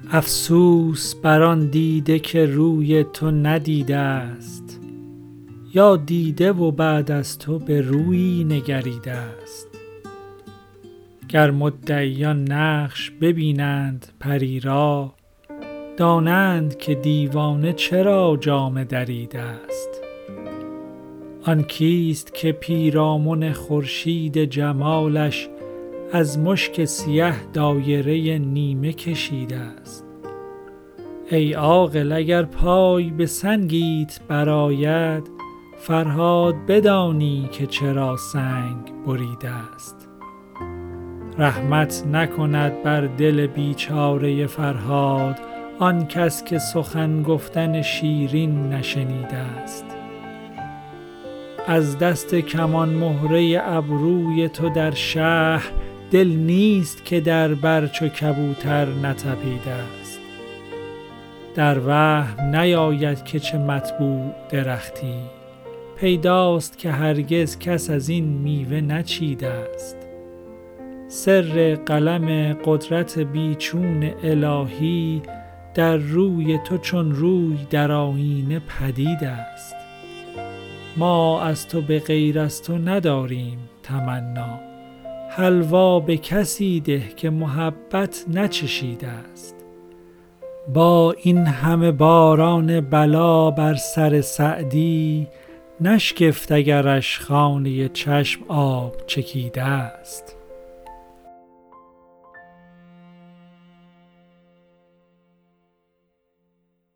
افسوس بر آن دیده که روی تو ندیده است، یا دیده و بعد از تو به رویی نگریده است. گر مدعیان نقش ببینند پری را، دانند که دیوانه چرا جامه دریده است. آن کیست که پیرامن خورشید جمالش، از مشک سیه دایره نیمه کشیده است. ای عاقل اگر پای به سنگیت برآید، فرهاد بدانی که چرا سنگ بریده است. رحمت نکند بر دل بیچاره فرهاد، آن کس که سخن گفتن شیرین نشنیده است. از دست کمان مهره ابروی تو در شهر، دل نیست که در بر چو کبوتر نتپیده است. در وهم نیاید که چه مطبوع درختی، پیداست که هرگز کس از این میوه نچیده است. سر قلم قدرت بیچون الهی، در روی تو چون روی در آیینه پدید است. ما از تو به غیر از تو نداریم تمنا، حلوا به کسی ده که محبت نچشیده است. با این همه باران بلا بر سر سعدی، نشگفت اگرش خانه چشم آب چکیده است.